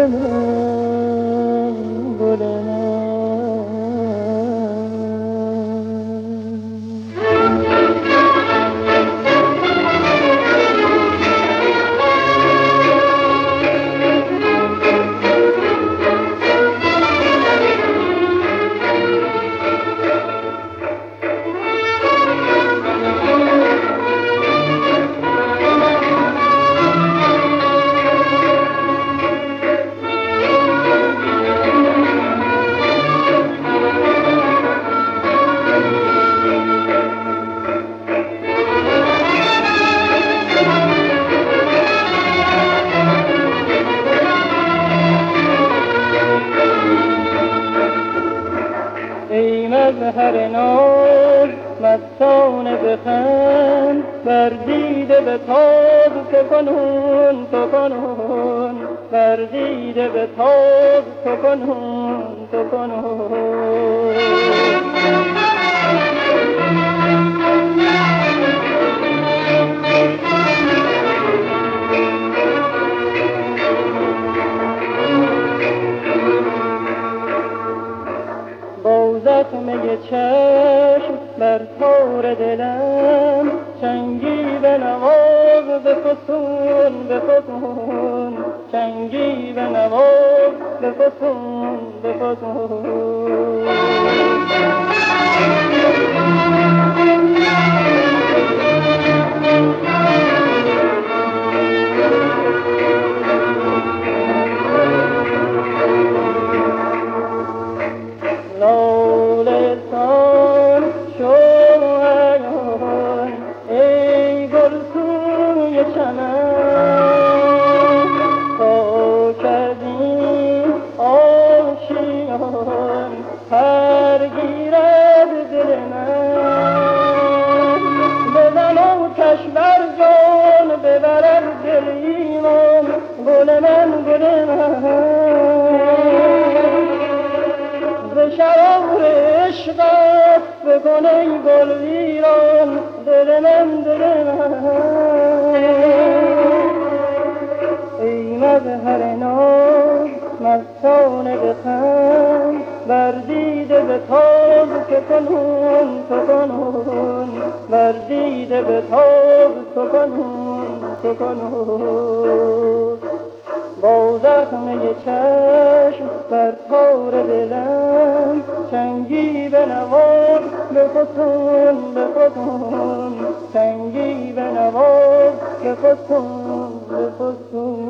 مظهر ناز مستانه بخند، بر دیده به تاب تو کنون تو کنون، بر دیده به تاب تو کنون تو کنون. زخمه چشم بر تار دلم، چنگی به نواز به فسون به فسون، چنگی به نواز به فسون به فسون. شرار عشقت بکن ای گل ویران، دل من دل من. ای مظهر ناز مستانه بخند، بر دیده به تاب تو کنون تو کنون، بر دیده به تاب تو کنون تو کنون. با زخمه چشم بر تار دلم، چنگی به نواز به فسون به فسون، چنگی به نواز به فسون به فسون.